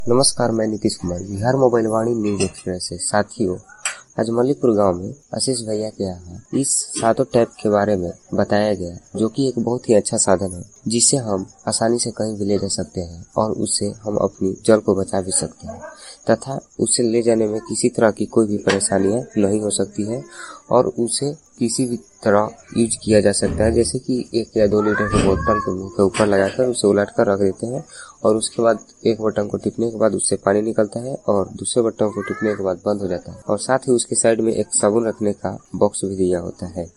नमस्कार, मैं Nitish Kumar, Bihar mobile Vani news express से। साथियों, आज मल्लीपुर गांव में आशीष भैया के यहाँ इस सातों टैप के बारे में बताया गया, जो कि एक बहुत ही अच्छा साधन है, जिससे हम आसानी से कहीं भी ले जा सकते हैं और उससे हम अपनी जल को बचा भी सकते हैं तथा उसे ले जाने में किसी तरह की कोई भी परेशानियां नहीं हो सकती है और उसे किसी भी तरह यूज किया जा सकता है। जैसे कि 1 या 2 लीटर के बोतल के मुंह के ऊपर लगाकर उसे उलट कर रख देते हैं और उसके बाद एक बटन को टिपने के बाद उससे पानी निकलता है और दूसरे बटन को टिपने के बाद बंद हो जाता है और साथ ही उसके साइड में एक साबुन रखने का बॉक्स भी दिया होता है।